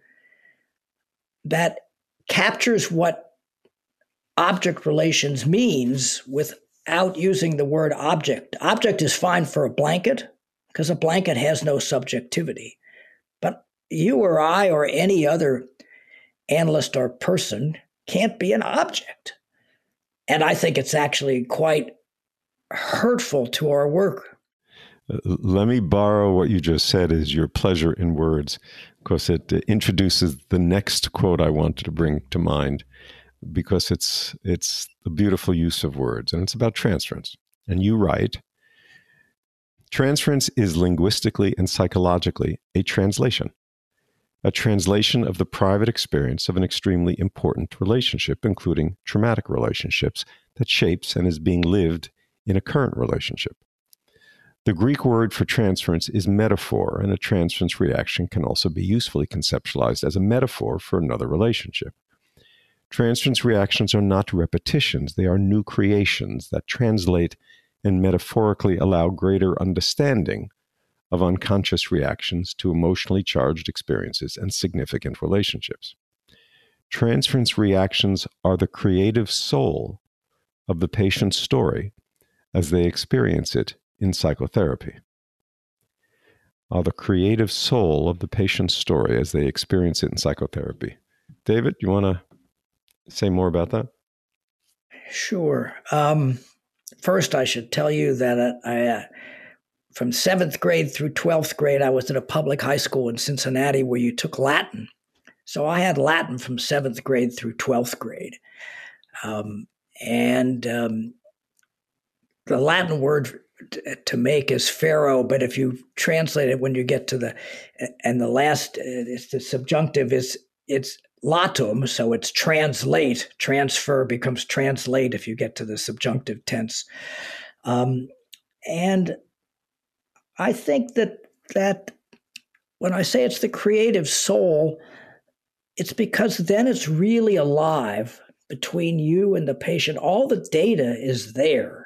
that captures what object relations means without using the word object. Object is fine for a blanket because a blanket has no subjectivity. But you or I or any other analyst or person can't be an object. And I think it's actually quite hurtful to our work. Uh, let me borrow what you just said as your pleasure in words, because it uh, introduces the next quote I wanted to bring to mind, because it's it's a beautiful use of words, and it's about transference. And you write, transference is linguistically and psychologically a translation, a translation of the private experience of an extremely important relationship, including traumatic relationships, that shapes and is being lived in a current relationship. The Greek word for transference is metaphor, and a transference reaction can also be usefully conceptualized as a metaphor for another relationship. Transference reactions are not repetitions, they are new creations that translate and metaphorically allow greater understanding of unconscious reactions to emotionally charged experiences and significant relationships. Transference reactions are the creative soul of the patient's story as they experience it in psychotherapy. Are the creative soul of the patient's story as they experience it in psychotherapy. David, you want to say more about that? Sure. Um, first, I should tell you that uh, I, uh, from seventh grade through twelfth grade, I was at a public high school in Cincinnati where you took Latin. So I had Latin from seventh grade through twelfth grade. Um, and um, the Latin word t- to make is pharaoh, but if you translate it when you get to the, and the last, it's the subjunctive is, it's latum, so it's translate. Transfer becomes translate if you get to the subjunctive tense. Um, and I think that that when I say it's the creative soul, it's because then it's really alive between you and the patient. All the data is there.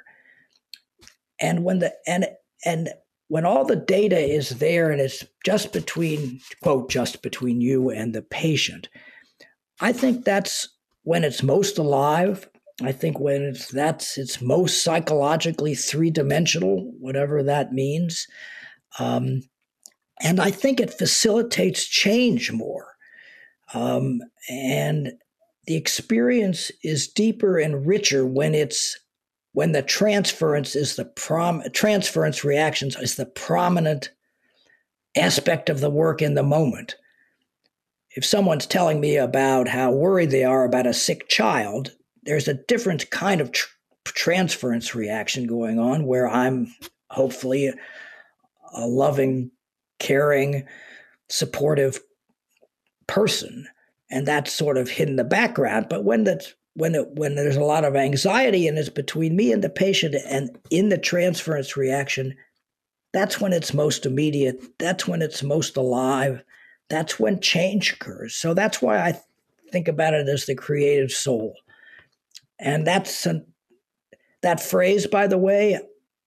And when the and and when all the data is there and it's just between, quote, just between you and the patient, I think that's when it's most alive. I think when it's that's it's most psychologically three-dimensional, whatever that means. Um, and I think it facilitates change more. Um, and the experience is deeper and richer when it's when the transference is the prom transference reactions is the prominent aspect of the work in the moment. If someone's telling me about how worried they are about a sick child, there's a different kind of tr- transference reaction going on where I'm hopefully a, a loving, caring, supportive person, and that's sort of hidden in the background. But when that's when it, when there's a lot of anxiety and it's between me and the patient and in the transference reaction, that's when it's most immediate. That's when it's most alive. That's when change occurs. So that's why I th- think about it as the creative soul. And that's an, that phrase, by the way,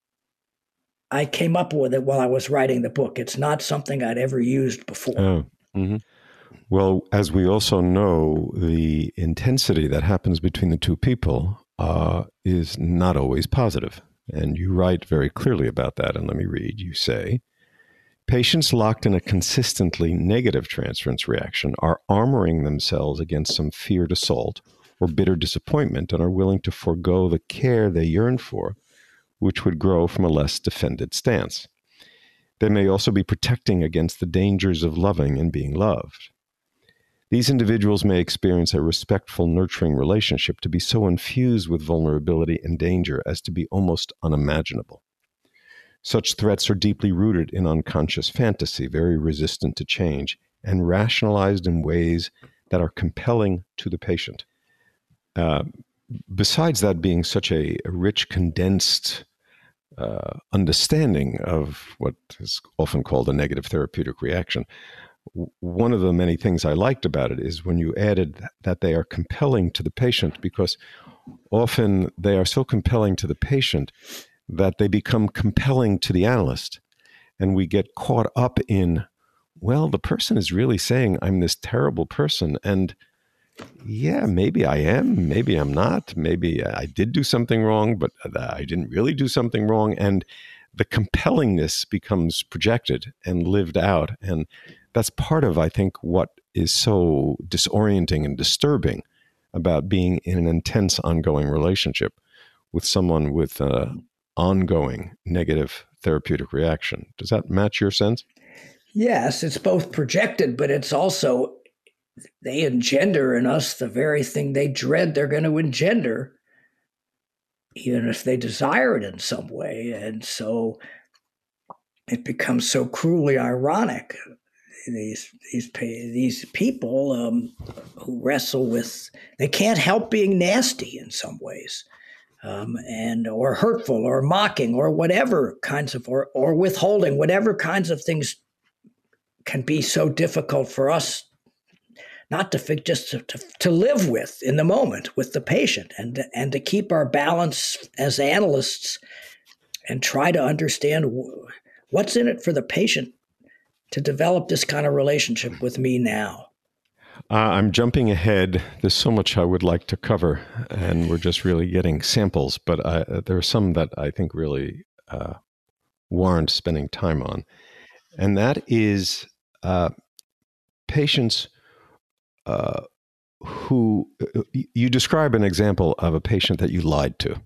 I came up with it while I was writing the book. It's not something I'd ever used before. Oh, mm-hmm. Well, as we also know, the intensity that happens between the two people uh, is not always positive. And you write very clearly about that. And let me read. You say, patients locked in a consistently negative transference reaction are armoring themselves against some feared assault or bitter disappointment and are willing to forego the care they yearn for, which would grow from a less defended stance. They may also be protecting against the dangers of loving and being loved. These individuals may experience a respectful, nurturing relationship to be so infused with vulnerability and danger as to be almost unimaginable. Such threats are deeply rooted in unconscious fantasy, very resistant to change, and rationalized in ways that are compelling to the patient. Uh, besides that being such a, a rich, condensed uh, understanding of what is often called a negative therapeutic reaction. W- One of the many things I liked about it is when you added that they are compelling to the patient, because often they are so compelling to the patient that they become compelling to the analyst. And we get caught up in, well, the person is really saying I'm this terrible person. And yeah, maybe I am, maybe I'm not, maybe I did do something wrong, but I didn't really do something wrong. And the compellingness becomes projected and lived out. And that's part of, I think, what is so disorienting and disturbing about being in an intense, ongoing relationship with someone with an ongoing negative therapeutic reaction. Does that match your sense? Yes, it's both projected, but it's also, they engender in us the very thing they dread they're going to engender, even if they desire it in some way. And so it becomes so cruelly ironic. These these these people um, who wrestle with, they can't help being nasty in some ways, um, and or hurtful or mocking or whatever kinds of, or or withholding, whatever kinds of things can be so difficult for us not to just to, to, to live with in the moment with the patient, and and to keep our balance as analysts and try to understand what's in it for the patient to develop this kind of relationship with me now. Uh, I'm jumping ahead. There's so much I would like to cover, and we're just really getting samples, but I, there are some that I think really uh, warrant spending time on. And that is uh, patients uh, who, you describe an example of a patient that you lied to.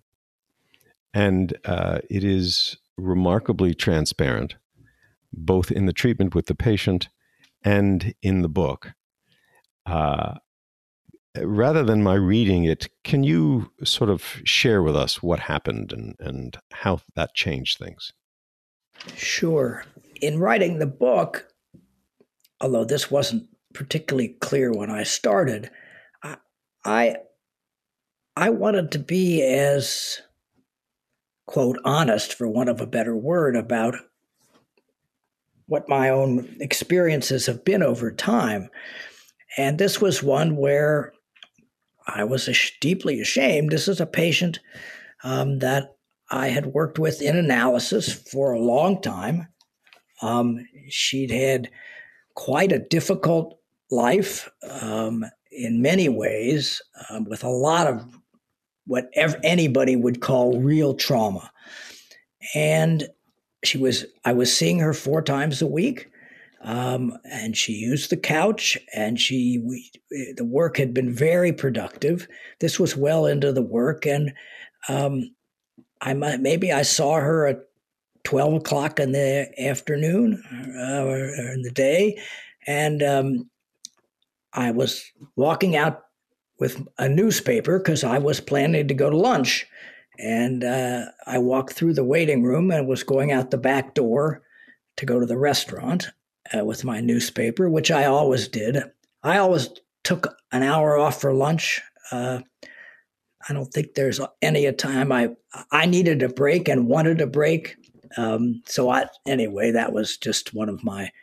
And uh, it is remarkably transparent, both in the treatment with the patient and in the book. Uh, rather than my reading it, can you sort of share with us what happened and, and how that changed things? Sure. In writing the book, although this wasn't particularly clear when I started, I I, I wanted to be as, quote, honest, for want of a better word, about what my own experiences have been over time. And this was one where I was deeply ashamed. This is a patient um, that I had worked with in analysis for a long time. Um, she'd had quite a difficult life um, in many ways, um, with a lot of what anybody would call real trauma. And she was, I was seeing her four times a week. Um, and she used the couch, and she, we, the work had been very productive. This was well into the work. And um, I might, maybe I saw her at twelve o'clock in the afternoon uh, or, or in the day. And um, I was walking out with a newspaper because I was planning to go to lunch. And uh, I walked through the waiting room and was going out the back door to go to the restaurant uh, with my newspaper, which I always did. I always took an hour off for lunch. Uh, I don't think there's any time I I needed a break and wanted a break. Um, so I, anyway, that was just one of my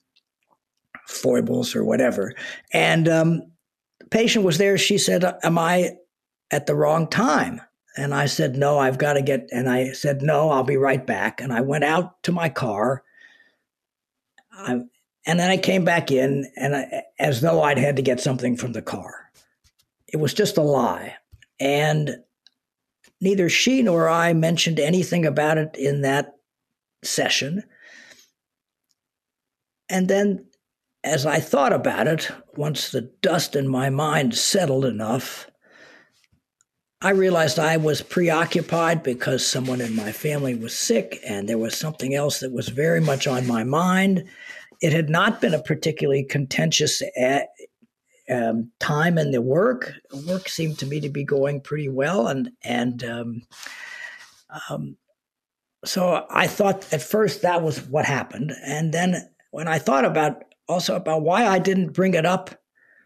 foibles or whatever. And um, the patient was there. She said, "Am I at the wrong time?" And I said, "No, I've got to get," and I said, "No, I'll be right back." And I went out to my car. I, and then I came back in, and I, as though I'd had to get something from the car. It was just a lie. And neither she nor I mentioned anything about it in that session. And then as I thought about it, once the dust in my mind settled enough, I realized I was preoccupied because someone in my family was sick, and there was something else that was very much on my mind. It had not been a particularly contentious a, um, time in the work. Work seemed to me to be going pretty well, and and um, um, so I thought at first that was what happened, and then when I thought about also about why I didn't bring it up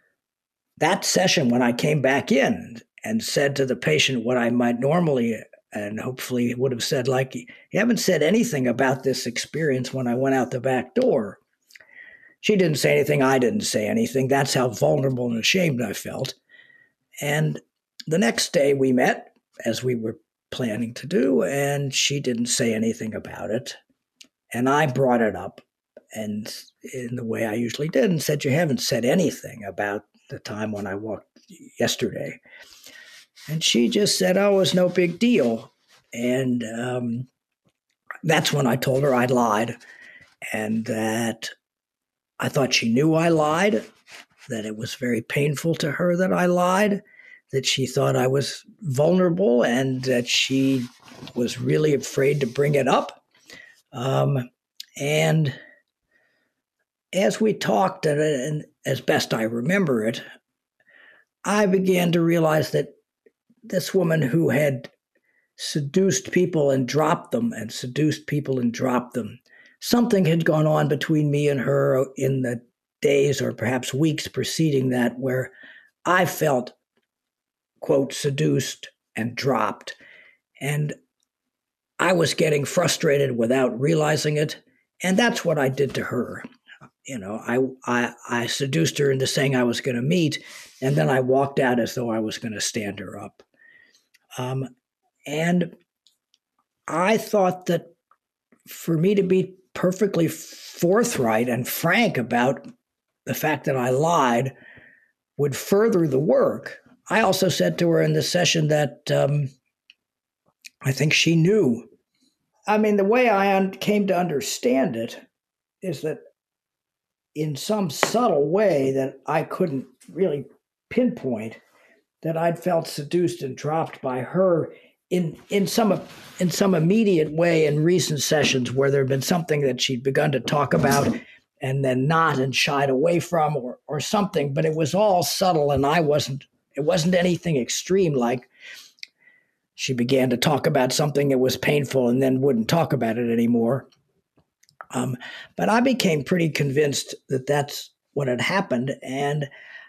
that session when I came back in and said to the patient what I might normally and hopefully would have said, like, you haven't said anything about this experience when I went out the back door. She didn't say anything. I didn't say anything. That's how vulnerable and ashamed I felt. And the next day we met, as we were planning to do, and she didn't say anything about it. And I brought it up, and in the way I usually did, and said, you haven't said anything about the time when I walked yesterday. And she just said, oh, it was no big deal. And um, that's when I told her I lied, and that I thought she knew I lied, that it was very painful to her that I lied, that she thought I was vulnerable, and that she was really afraid to bring it up. Um, and as we talked, and as best I remember it, I began to realize that this woman who had seduced people and dropped them and seduced people and dropped them, something had gone on between me and her in the days or perhaps weeks preceding that where I felt, quote, seduced and dropped. And I was getting frustrated without realizing it. And that's what I did to her. You know, I, I, I seduced her into saying I was going to meet, and then I walked out as though I was going to stand her up. Um, and I thought that for me to be perfectly forthright and frank about the fact that I lied would further the work. I also said to her in the session that um, I think she knew. I mean, the way I un- came to understand it is that in some subtle way that I couldn't really pinpoint, that I'd felt seduced and dropped by her in in some in some immediate way in recent sessions where there had been something that she'd begun to talk about and then not and shied away from, or or something. But it was all subtle, and I wasn't. It wasn't anything extreme, like she began to talk about something that was painful and then wouldn't talk about it anymore. Um, but I became pretty convinced that that's what had happened, and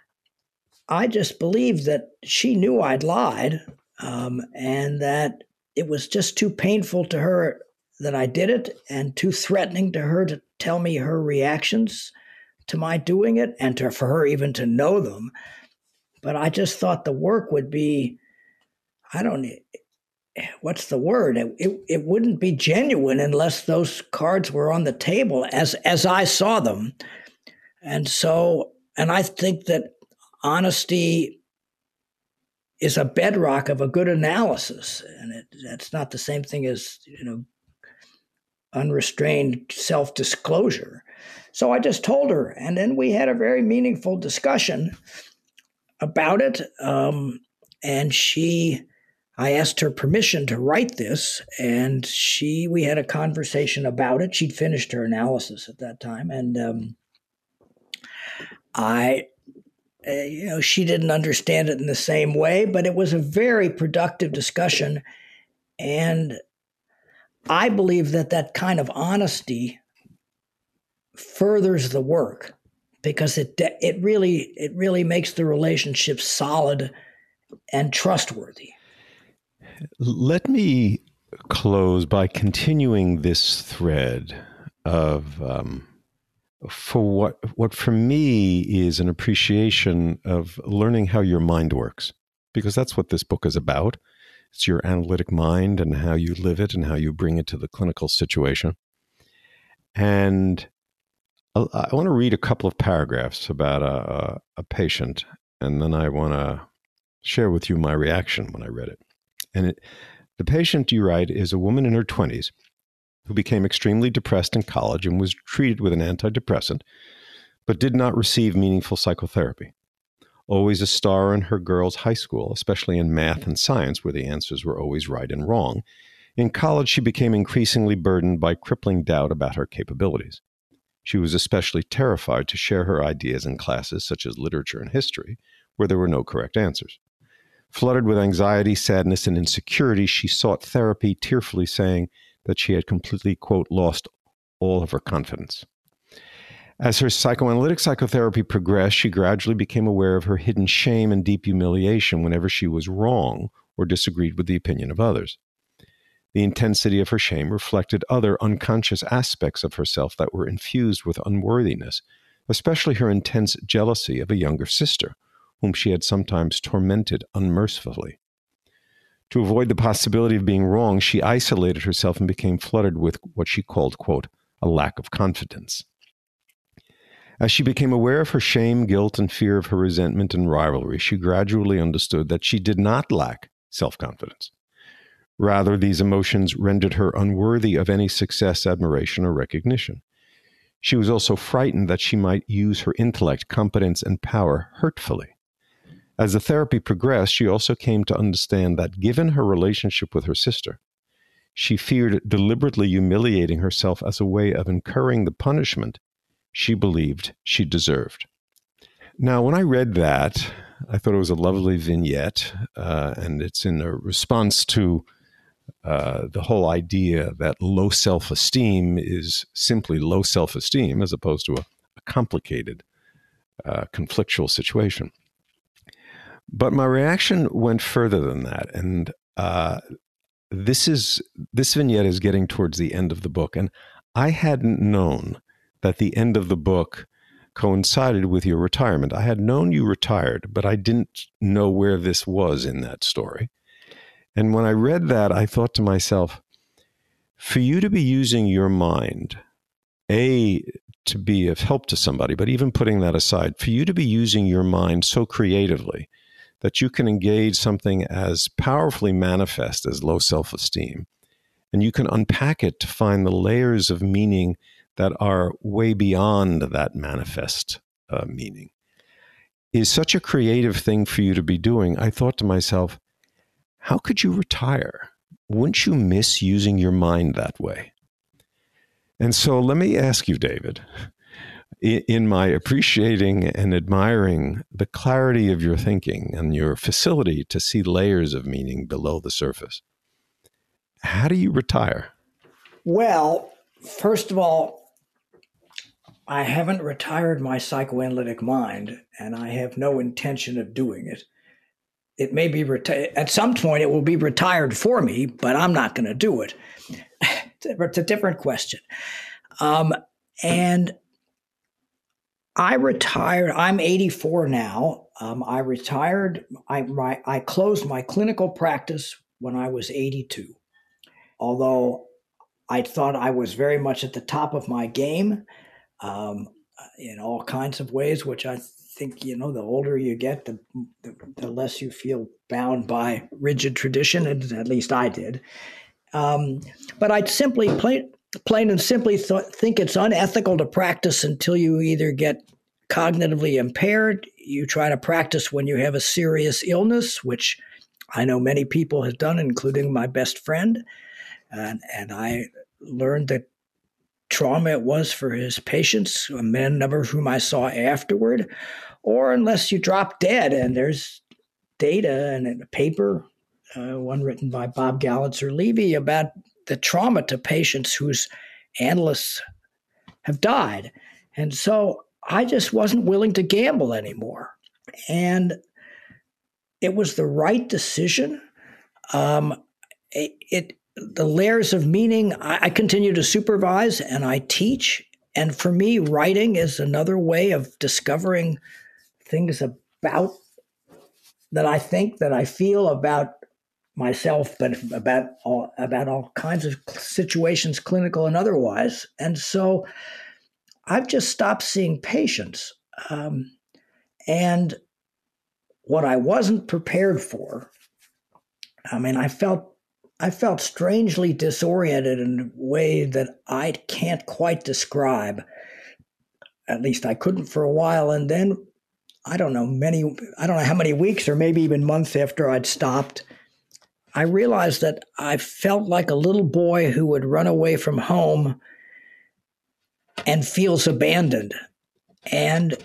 I just believed that she knew I'd lied, um, and that it was just too painful to her that I did it, and too threatening to her to tell me her reactions to my doing it, and to, for her even to know them. But I just thought the work would be, I don't, what's the word? It, it, it wouldn't be genuine unless those cards were on the table as as I saw them. And so, and I think that honesty is a bedrock of a good analysis, and it, that's not the same thing as, you know, unrestrained self-disclosure. So I just told her, and then we had a very meaningful discussion about it. Um, and she, I asked her permission to write this, and she, we had a conversation about it. She'd finished her analysis at that time, and um, I. Uh, you know, she didn't understand it in the same way, but it was a very productive discussion. And I believe that that kind of honesty furthers the work, because it it really it really makes the relationship solid and trustworthy. Let me close by continuing this thread of um for what what for me is an appreciation of learning how your mind works, because that's what this book is about. It's your analytic mind and how you live it and how you bring it to the clinical situation. And I, I want to read a couple of paragraphs about a, a patient, and then I want to share with you my reaction when I read it. And it, the patient, you write, is a woman in her twenties who became extremely depressed in college and was treated with an antidepressant, but did not receive meaningful psychotherapy. Always a star in her girls' high school, especially in math and science, where the answers were always right and wrong, in college she became increasingly burdened by crippling doubt about her capabilities. She was especially terrified to share her ideas in classes such as literature and history, where there were no correct answers. Flooded with anxiety, sadness, and insecurity, she sought therapy, tearfully saying that she had completely, quote, lost all of her confidence. As her psychoanalytic psychotherapy progressed, she gradually became aware of her hidden shame and deep humiliation whenever she was wrong or disagreed with the opinion of others. The intensity of her shame reflected other unconscious aspects of herself that were infused with unworthiness, especially her intense jealousy of a younger sister, whom she had sometimes tormented unmercifully. To avoid the possibility of being wrong, she isolated herself and became flooded with what she called, quote, a lack of confidence. As she became aware of her shame, guilt, and fear of her resentment and rivalry, she gradually understood that she did not lack self-confidence. Rather, these emotions rendered her unworthy of any success, admiration, or recognition. She was also frightened that she might use her intellect, competence, and power hurtfully. As the therapy progressed, she also came to understand that given her relationship with her sister, she feared deliberately humiliating herself as a way of incurring the punishment she believed she deserved. Now, when I read that, I thought it was a lovely vignette, uh, and it's in a response to uh, the whole idea that low self-esteem is simply low self-esteem as opposed to a, a complicated, uh, conflictual situation. But my reaction went further than that, and uh, this is this vignette is getting towards the end of the book, and I hadn't known that the end of the book coincided with your retirement. I had known you retired, but I didn't know where this was in that story. And when I read that, I thought to myself, for you to be using your mind, A, to be of help to somebody, but even putting that aside, for you to be using your mind so creatively that you can engage something as powerfully manifest as low self-esteem, and you can unpack it to find the layers of meaning that are way beyond that manifest uh, meaning, is such a creative thing for you to be doing. I thought to myself, how could you retire? Wouldn't you miss using your mind that way? And so let me ask you, David, in my appreciating and admiring the clarity of your thinking and your facility to see layers of meaning below the surface, how do you retire? Well, first of all, I haven't retired my psychoanalytic mind, and I have no intention of doing it. It may be reti- at some point it will be retired for me, but I'm not going to do it. It's a different question. Um, and I retired. I'm eighty-four now. Um, I retired. I, my, I closed my clinical practice when I was eighty-two, although I thought I was very much at the top of my game um, in all kinds of ways, which I think, you know, the older you get, the, the, the less you feel bound by rigid tradition, and at least I did. Um, but I'd simply plain, plain and simply th- think it's unethical to practice until you either get cognitively impaired. You try to practice when you have a serious illness, which I know many people have done, including my best friend. And, and I learned that trauma it was for his patients, a man number of whom I saw afterward, or unless you drop dead. And there's data and a paper, uh, one written by Bob Gallitzer-Levy, about the trauma to patients whose analysts have died. And so I just wasn't willing to gamble anymore. And it was the right decision. Um, it, it the layers of meaning, I, I continue to supervise and I teach. And for me, writing is another way of discovering things about that I think, that I feel about myself, but about all, about all kinds of situations, clinical and otherwise. And so I've just stopped seeing patients. Um, and what I wasn't prepared for, I mean, I felt I felt strangely disoriented in a way that I can't quite describe. At least I couldn't for a while. And then, I don't know, many, I don't know how many weeks or maybe even months after I'd stopped, I realized that I felt like a little boy who would run away from home and feels abandoned. And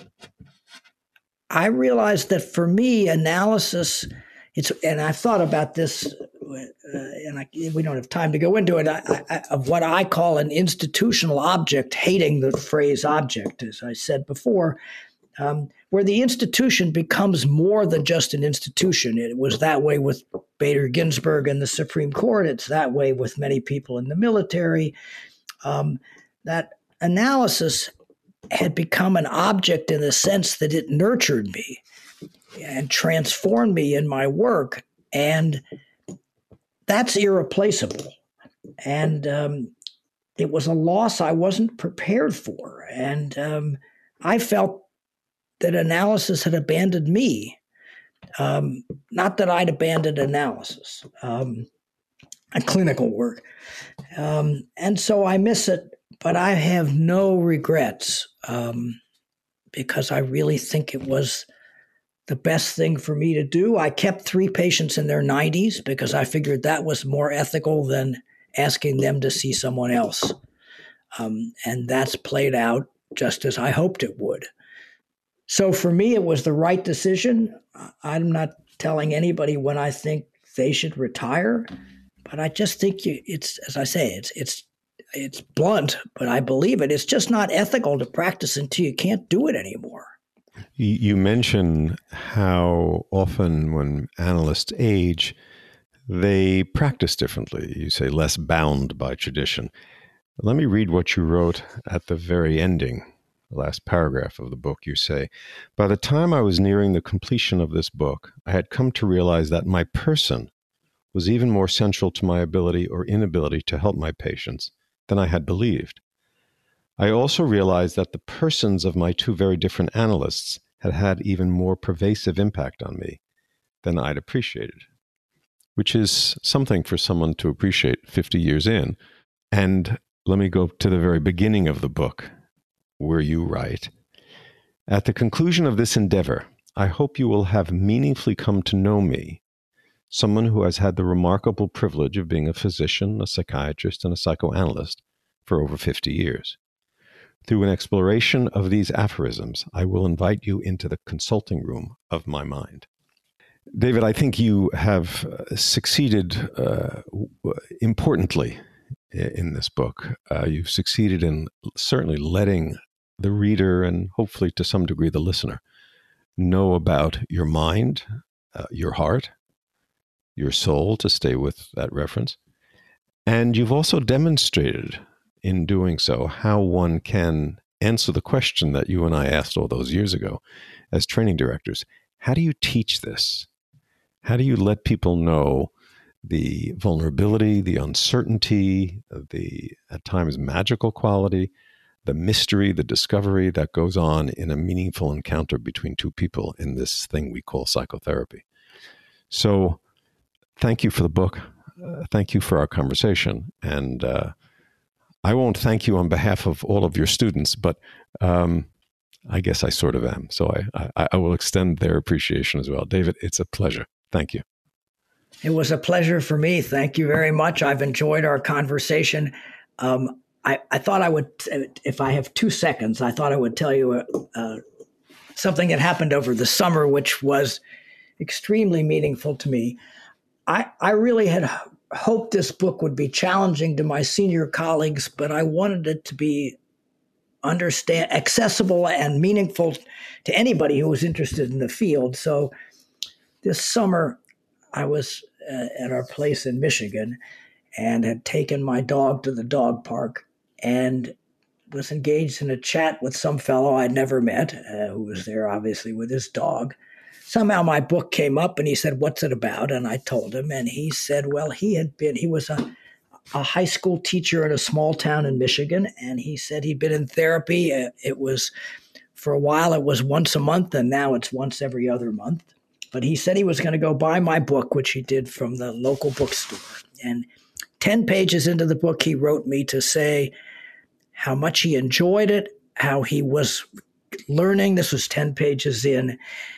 I realized that for me, analysis, it's, and I've thought about this, uh, and I, we don't have time to go into it, I, I, of what I call an institutional object, hating the phrase object, as I said before. Um, where the institution becomes more than just an institution. It was that way with Bader Ginsburg and the Supreme Court. It's that way with many people in the military. Um, that analysis had become an object in the sense that it nurtured me and transformed me in my work. And that's irreplaceable. And um, it was a loss I wasn't prepared for. And um, I felt that analysis had abandoned me. Um, not that I'd abandoned analysis, um, and clinical work. Um, and so I miss it, but I have no regrets um, because I really think it was the best thing for me to do. I kept three patients in their nineties because I figured that was more ethical than asking them to see someone else. Um, and that's played out just as I hoped it would. So for me, it was the right decision. I'm not telling anybody when I think they should retire, but I just think you, it's, as I say, it's it's it's blunt, but I believe it. It's just not ethical to practice until you can't do it anymore. You mention how often when analysts age, they practice differently. You say less bound by tradition. Let me read what you wrote at the very ending, the last paragraph of the book. You say, by the time I was nearing the completion of this book, I had come to realize that my person was even more central to my ability or inability to help my patients than I had believed. I also realized that the persons of my two very different analysts had had even more pervasive impact on me than I'd appreciated, which is something for someone to appreciate fifty years in. And let me go to the very beginning of the book, where you write, at the conclusion of this endeavor, I hope you will have meaningfully come to know me, someone who has had the remarkable privilege of being a physician, a psychiatrist, and a psychoanalyst for over fifty years. Through an exploration of these aphorisms, I will invite you into the consulting room of my mind. David, I think you have uh, succeeded uh, importantly in this book. Uh, you've succeeded in certainly letting the reader and hopefully to some degree the listener know about your mind, uh, your heart, your soul, to stay with that reference. And you've also demonstrated in doing so how one can answer the question that you and I asked all those years ago as training directors. How do you teach this? How do you let people know the vulnerability, the uncertainty, the at times magical quality, the mystery, the discovery that goes on in a meaningful encounter between two people in this thing we call psychotherapy? So thank you for the book. Uh, thank you for our conversation. And uh, I won't thank you on behalf of all of your students, but um, I guess I sort of am. So I, I, I will extend their appreciation as well. David, it's a pleasure. Thank you. It was a pleasure for me. Thank you very much. I've enjoyed our conversation. Um, I, I thought I would, if I have two seconds, I thought I would tell you uh, something that happened over the summer, which was extremely meaningful to me. I, I really had hoped this book would be challenging to my senior colleagues, but I wanted it to be understand accessible and meaningful to anybody who was interested in the field. So this summer, I was uh, at our place in Michigan and had taken my dog to the dog park and was engaged in a chat with some fellow I'd never met, uh, who was there obviously with his dog. Somehow my book came up and he said, "What's it about?" And I told him, and he said, well, he had been, he was a, a high school teacher in a small town in Michigan. And he said he'd been in therapy. It was, for a while, it was once a month, and now it's once every other month. But he said he was going to go buy my book, which he did from the local bookstore. And ten pages into the book, he wrote me to say how much he enjoyed it, how he was learning. This was ten pages in.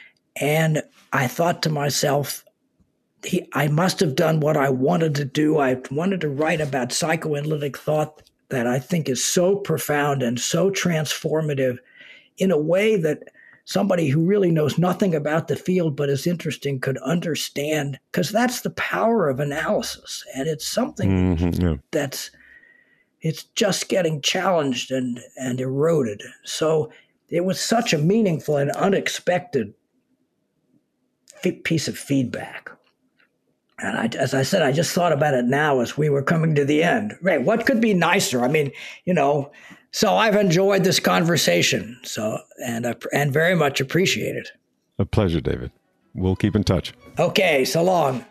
And I thought to myself, he, I must have done what I wanted to do. I wanted to write about psychoanalytic thought that I think is so profound and so transformative in a way that somebody who really knows nothing about the field but is interesting could understand, because that's the power of analysis. And it's something mm-hmm, yeah. that's, it's just getting challenged and, and eroded. So it was such a meaningful and unexpected f- piece of feedback. And I, as I said, I just thought about it now as we were coming to the end. Right, what could be nicer? I mean, you know, so I've enjoyed this conversation, so and uh, and very much appreciate it. A pleasure, David. We'll keep in touch. Okay, so long.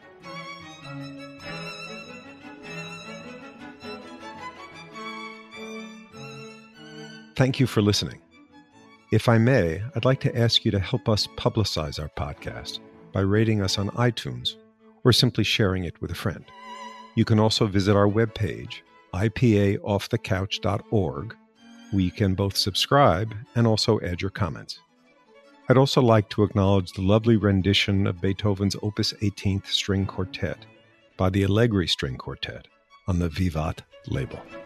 Thank you for listening. If I may, I'd like to ask you to help us publicize our podcast by rating us on iTunes or simply sharing it with a friend. You can also visit our webpage, I P A off the couch dot org, where you can both subscribe and also add your comments. I'd also like to acknowledge the lovely rendition of Beethoven's Opus eighteenth String Quartet by the Allegri String Quartet on the Vivat label.